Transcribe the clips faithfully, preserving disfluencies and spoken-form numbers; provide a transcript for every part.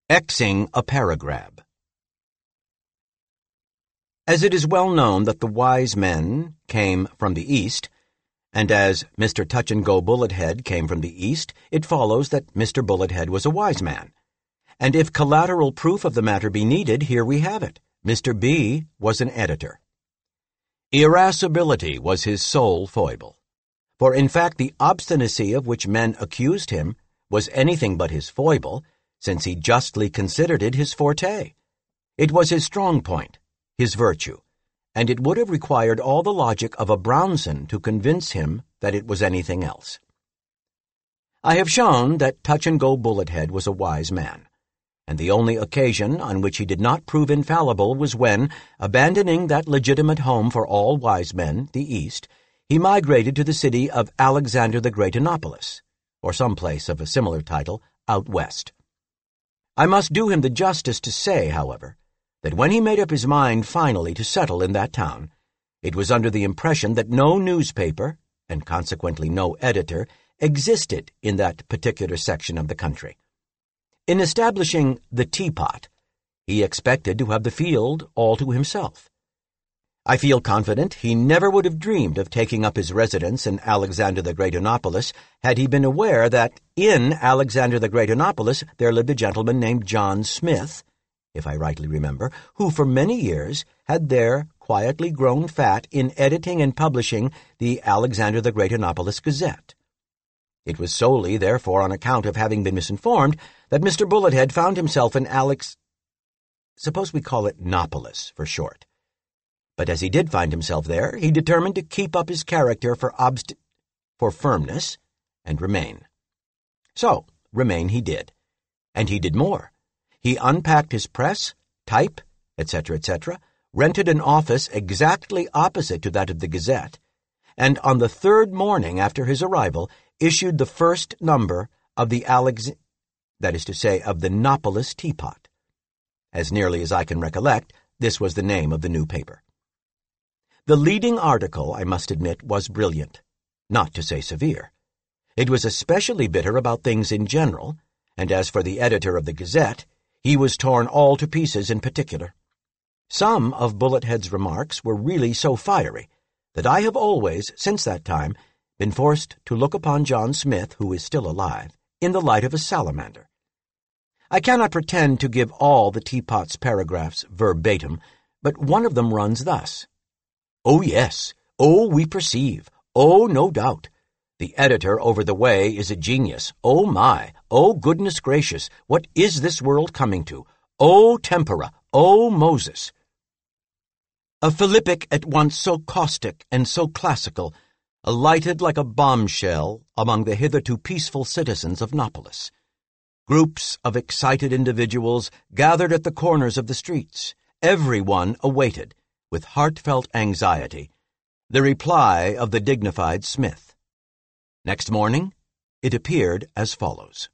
Xing a paragraph. As it is well known that the wise men came from the East, and as Mister Touch-and-Go Bullethead came from the East, it follows that Mister Bullethead was a wise man. And if collateral proof of the matter be needed, here we have it. Mister B was an editor. Irascibility was his sole foible. For in fact the obstinacy of which men accused him was anything but his foible, since he justly considered it his forte. It was his strong point, his virtue, and it would have required all the logic of a Brownson to convince him that it was anything else. I have shown that Touch-and-Go Bullethead was a wise man, and the only occasion on which he did not prove infallible was when, abandoning that legitimate home for all wise men, the East, he migrated to the city of Alexander the Great-Anopolis, or some place of a similar title, out west. I must do him the justice to say, however, that when he made up his mind finally to settle in that town, it was under the impression that no newspaper, and consequently no editor, existed in that particular section of the country. In establishing the Teapot, he expected to have the field all to himself. I feel confident he never would have dreamed of taking up his residence in Alexander the Great-Anopolis had he been aware that in Alexander the Great-Anopolis there lived a gentleman named John Smith, if I rightly remember, who for many years had there quietly grown fat in editing and publishing the Alexander the Great-Anopolis Gazette. It was solely, therefore, on account of having been misinformed that Mister Bullethead found himself in Alex... Suppose we call it Nopolis for short. But as he did find himself there, he determined to keep up his character for obst... for firmness, and remain. So, remain he did. And he did more. He unpacked his press, type, et cetera, et cetera, rented an office exactly opposite to that of the Gazette, and on the third morning after his arrival issued the first number of the Alex... that is to say, of the Nopolis Teapot. As nearly as I can recollect, this was the name of the new paper. The leading article, I must admit, was brilliant, not to say severe. It was especially bitter about things in general, and as for the editor of the Gazette, he was torn all to pieces in particular. Some of Bullethead's remarks were really so fiery that I have always, since that time, been forced to look upon John Smith, who is still alive, in the light of a salamander. I cannot pretend to give all the Teapot's paragraphs verbatim, but one of them runs thus. Oh, yes. Oh, we perceive. Oh, no doubt. The editor over the way is a genius. Oh, my. Oh, goodness gracious. What is this world coming to? Oh, tempora. Oh, Moses. A philippic at once so caustic and so classical alighted like a bombshell among the hitherto peaceful citizens of Nopolis. Groups of excited individuals gathered at the corners of the streets. Every one awaited, with heartfelt anxiety, the reply of the dignified Smith. Next morning, it appeared as follows.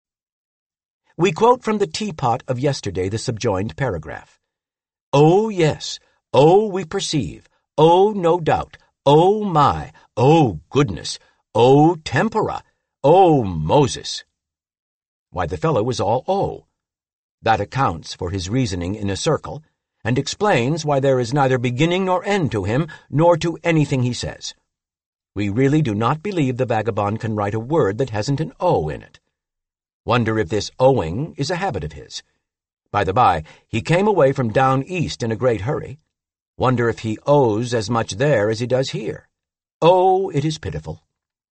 We quote from the Teapot of yesterday the subjoined paragraph. Oh, yes. Oh, we perceive. Oh, no doubt. Oh, my. Oh, goodness. Oh, tempora. Oh, Moses. Why, the fellow was all oh. That accounts for his reasoning in a circle, and explains why there is neither beginning nor end to him, nor to anything he says. We really do not believe the vagabond can write a word that hasn't an O in it. Wonder if this owing is a habit of his. By the by, he came away from down east in a great hurry. Wonder if he owes as much there as he does here. Oh, it is pitiful.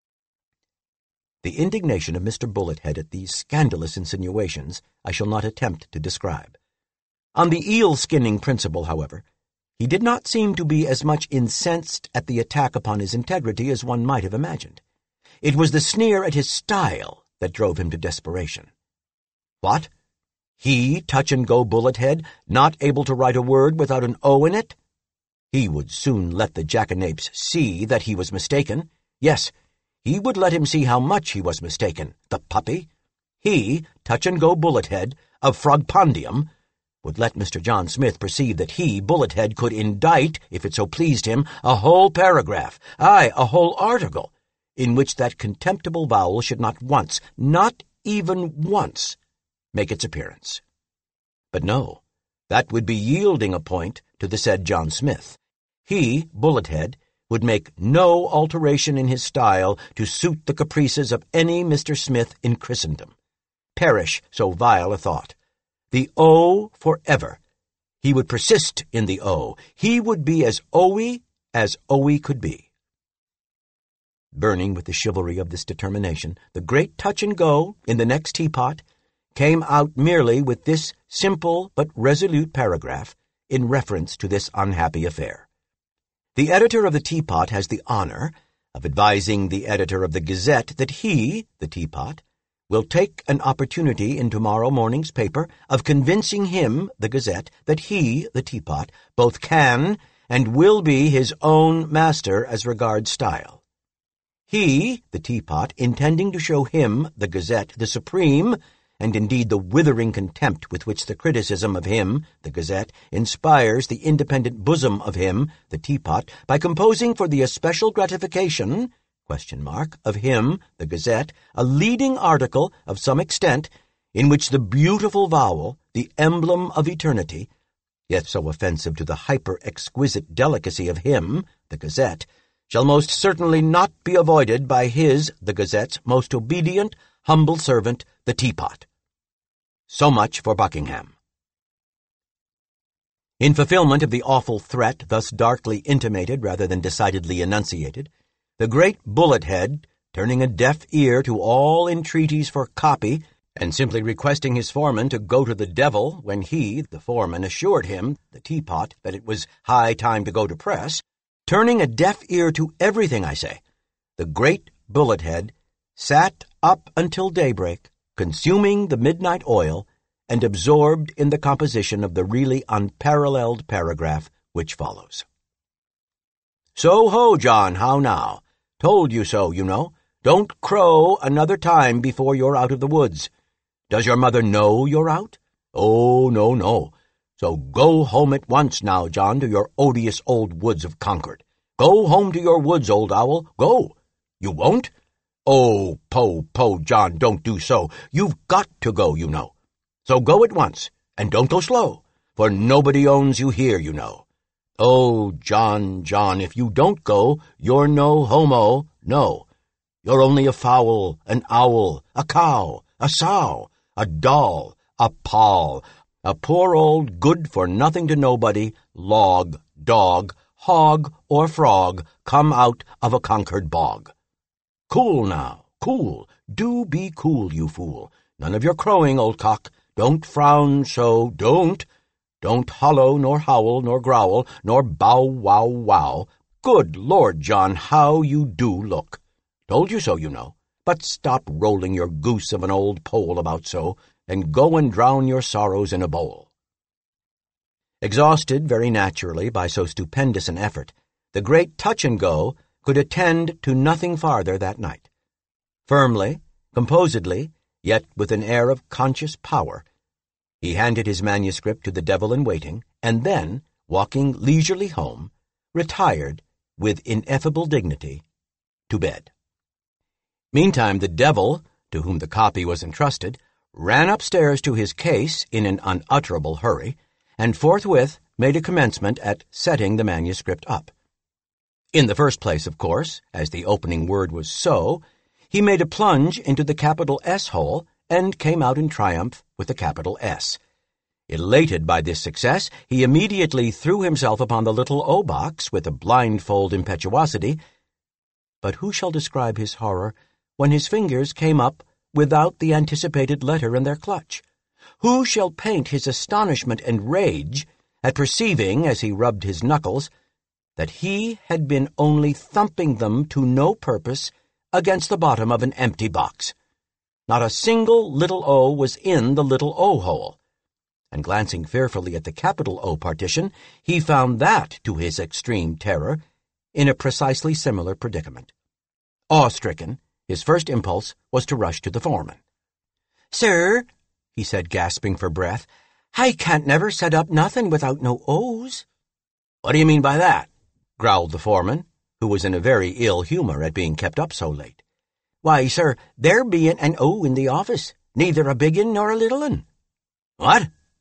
The indignation of Mister Bullethead at these scandalous insinuations I shall not attempt to describe. On the eel-skinning principle, however, he did not seem to be as much incensed at the attack upon his integrity as one might have imagined. It was the sneer at his style that drove him to desperation. What? He, Touch-and-Go Bullethead, not able to write a word without an O in it? He would soon let the jackanapes see that he was mistaken. Yes, he would let him see how much he was mistaken, the puppy. He, Touch-and-Go Bullethead, of Frogpondium, would let Mister John Smith perceive that he, Bullethead, could indict, if it so pleased him, a whole paragraph, aye, a whole article, in which that contemptible vowel should not once, not even once, make its appearance. But no, that would be yielding a point to the said John Smith. He, Bullethead, would make no alteration in his style to suit the caprices of any Mister Smith in Christendom. Perish so vile a thought. The O forever. He would persist in the O. He would be as O-y as O-y could be. Burning with the chivalry of this determination, the great touch-and-go in the next teapot came out merely with this simple but resolute paragraph in reference to this unhappy affair. The editor of the Teapot has the honor of advising the editor of the Gazette that he, the Teapot, will take an opportunity in tomorrow morning's paper of convincing him, the Gazette, that he, the Teapot, both can and will be his own master as regards style. He, the Teapot, intending to show him, the Gazette, the supreme, and indeed the withering contempt with which the criticism of him, the Gazette, inspires the independent bosom of him, the Teapot, by composing for the especial gratification, question mark, of him, the Gazette, a leading article of some extent, in which the beautiful vowel, the emblem of eternity, yet so offensive to the hyper-exquisite delicacy of him, the Gazette, shall most certainly not be avoided by his, the Gazette's, most obedient, humble servant, the Teapot. So much for Buckingham. In fulfillment of the awful threat thus darkly intimated rather than decidedly enunciated, the great Bullethead, turning a deaf ear to all entreaties for copy, and simply requesting his foreman to go to the devil when he, the foreman, assured him, the Teapot, that it was high time to go to press, turning a deaf ear to everything, I say, the great Bullethead sat up until daybreak, consuming the midnight oil, and absorbed in the composition of the really unparalleled paragraph which follows. So ho, John, how now? Told you so, you know. Don't crow another time before you're out of the woods. Does your mother know you're out? Oh, no, no. So go home at once now, John, to your odious old woods of Concord. Go home to your woods, old owl. Go. You won't? Oh, po, po, John, don't do so. You've got to go, you know. So go at once, and don't go slow, for nobody owns you here, you know. Oh, John, John, if you don't go, you're no homo, no. You're only a fowl, an owl, a cow, a sow, a doll, a poll, a poor old good-for-nothing-to-nobody log, dog, hog, or frog come out of a Concord bog. Cool now, cool. Do be cool, you fool. None of your crowing, old cock. Don't frown so, don't. Don't hollow, nor howl, nor growl, nor bow, wow, wow. Good Lord, John, how you do look. Told you so, you know. But stop rolling your goose of an old pole about so, and go and drown your sorrows in a bowl. Exhausted, very naturally, by so stupendous an effort, the great Touch-and-Go could attend to nothing farther that night. Firmly, composedly, yet with an air of conscious power, he handed his manuscript to the devil-in-waiting, and then, walking leisurely home, retired, with ineffable dignity, to bed. Meantime the devil, to whom the copy was entrusted, ran upstairs to his case in an unutterable hurry, and forthwith made a commencement at setting the manuscript up. In the first place, of course, as the opening word was so, he made a plunge into the capital S hole and came out in triumph with a capital S. Elated by this success, he immediately threw himself upon the little O box with a blindfold impetuosity, but who shall describe his horror when his fingers came up without the anticipated letter in their clutch? Who shall paint his astonishment and rage at perceiving, as he rubbed his knuckles, that he had been only thumping them to no purpose against the bottom of an empty box? Not a single little O was in the little O hole, and glancing fearfully at the capital O partition, he found that, to his extreme terror, in a precisely similar predicament. Awe-stricken, his first impulse was to rush to the foreman. "Sir," he said, gasping for breath, "I can't never set up nothing without no O's." "What do you mean by that?" growled the foreman, who was in a very ill humor at being kept up so late. "Why, sir, there bean't an O in the office, neither a big un nor a little un." "What?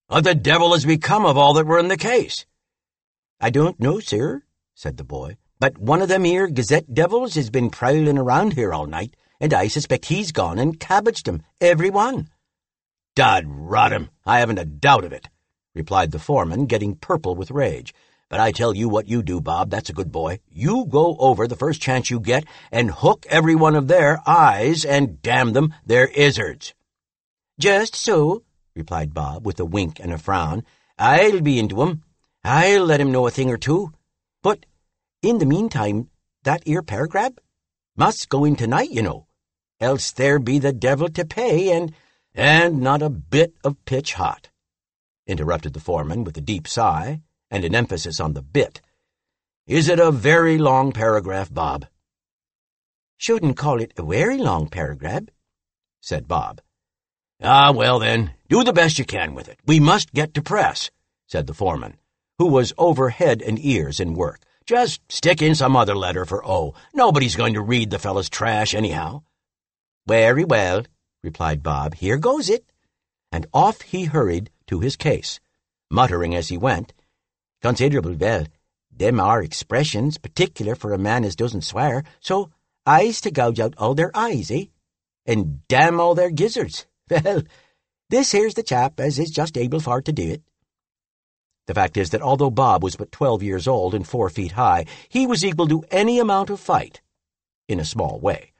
What the devil has become of all that were in the case?" "I don't know, sir," said the boy, "but one of them here Gazette devils has been prowling around here all night, and I suspect he's gone and cabbaged 'em, every one." "Dod rot him, I haven't a doubt of it," replied the foreman, getting purple with rage. "But I tell you what you do, Bob, that's a good boy. You go over the first chance you get and hook every one of their eyes and, damn them, their izzards." "Just so," replied Bob, with a wink and a frown. "I'll be into 'em. I'll let him know a thing or two. But, in the meantime, that ere paragraph must go in tonight, you know, else there be the devil to pay, and—" "And not a bit of pitch hot," interrupted the foreman with a deep sigh and an emphasis on the bit. "Is it a very long paragraph, Bob?" "Shouldn't call it a very long paragraph," said Bob. "Ah, well then, do the best you can with it. We must get to press," said the foreman, who was over head and ears in work. "Just stick in some other letter for O. Nobody's going to read the fellow's trash anyhow." "Very well," replied Bob. "Here goes it." And off he hurried to his case, muttering as he went, "Considerable well. Them are expressions, particular for a man as doesn't swear, so I's to gouge out all their eyes, eh? And damn all their gizzards. Well, this here's the chap as is just able for to do it." The fact is that although Bob was but twelve years old and four feet high, he was equal to any amount of fight, in a small way.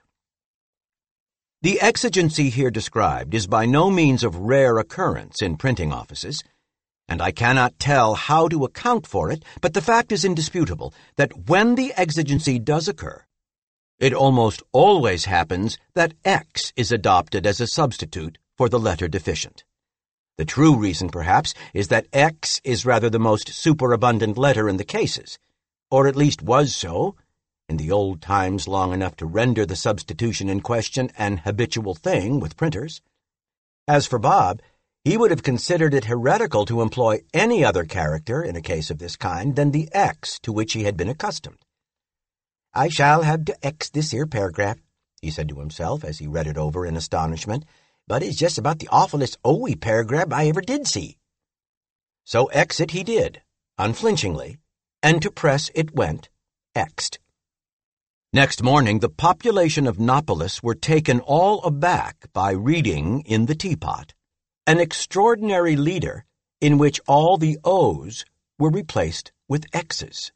The exigency here described is by no means of rare occurrence in printing offices, and I cannot tell how to account for it, but the fact is indisputable that when the exigency does occur, it almost always happens that X is adopted as a substitute for the letter deficient. The true reason, perhaps, is that X is rather the most superabundant letter in the cases, or at least was so, in the old times long enough to render the substitution in question an habitual thing with printers. As for Bob, he would have considered it heretical to employ any other character in a case of this kind than the X to which he had been accustomed. "I shall have to X this here paragraph," he said to himself as he read it over in astonishment, "but it's just about the awfulest owy paragraph I ever did see." So X it he did, unflinchingly, and to press it went, X'd. Next morning the population of Nopolis were taken all aback by reading in the Teapot an extraordinary leader in which all the O's were replaced with X's.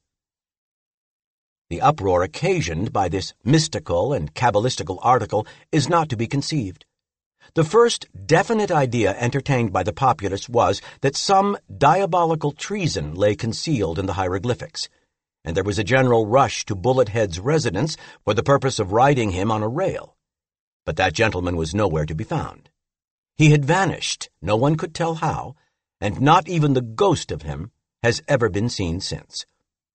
The uproar occasioned by this mystical and cabalistical article is not to be conceived. The first definite idea entertained by the populace was that some diabolical treason lay concealed in the hieroglyphics, and there was a general rush to Bullethead's residence for the purpose of riding him on a rail. But that gentleman was nowhere to be found. He had vanished, no one could tell how, and not even the ghost of him has ever been seen since.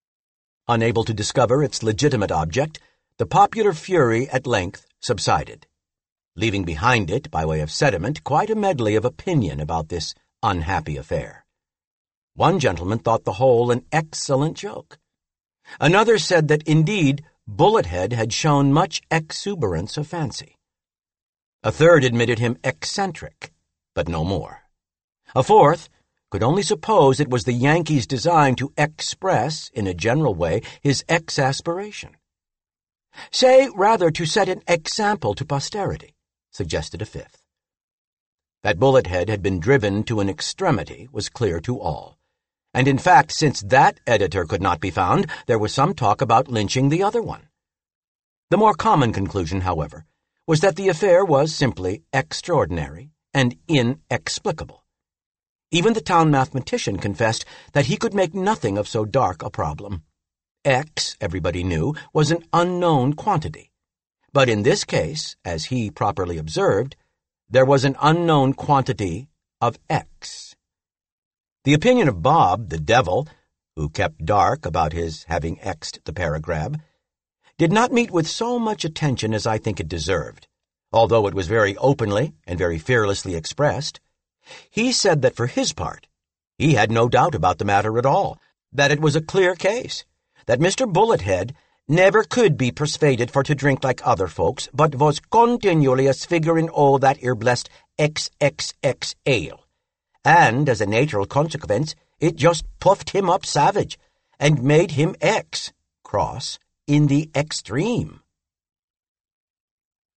Unable to discover its legitimate object, the popular fury at length subsided, leaving behind it, by way of sediment, quite a medley of opinion about this unhappy affair. One gentleman thought the whole an excellent joke. Another said that, indeed, Bullethead had shown much exuberance of fancy. A third admitted him eccentric, but no more. A fourth could only suppose it was the Yankee's design to express, in a general way, his exasperation. "Say, rather, to set an example to posterity," suggested a fifth. That Bullethead had been driven to an extremity was clear to all, and in fact, since that editor could not be found, there was some talk about lynching the other one. The more common conclusion, however, was that the affair was simply extraordinary and inexplicable. Even the town mathematician confessed that he could make nothing of so dark a problem. X, everybody knew, was an unknown quantity. But in this case, as he properly observed, there was an unknown quantity of X. The opinion of Bob, the devil, who kept dark about his having X'd the paragraph, did not meet with so much attention as I think it deserved, although it was very openly and very fearlessly expressed. He said that for his part, he had no doubt about the matter at all, that it was a clear case, that Mister Bullethead never could be persuaded for to drink like other folks, but was continually a sfiguring o' that ere blessed X X X ale, and as a natural consequence, it just puffed him up savage, and made him X, cross, in the extreme.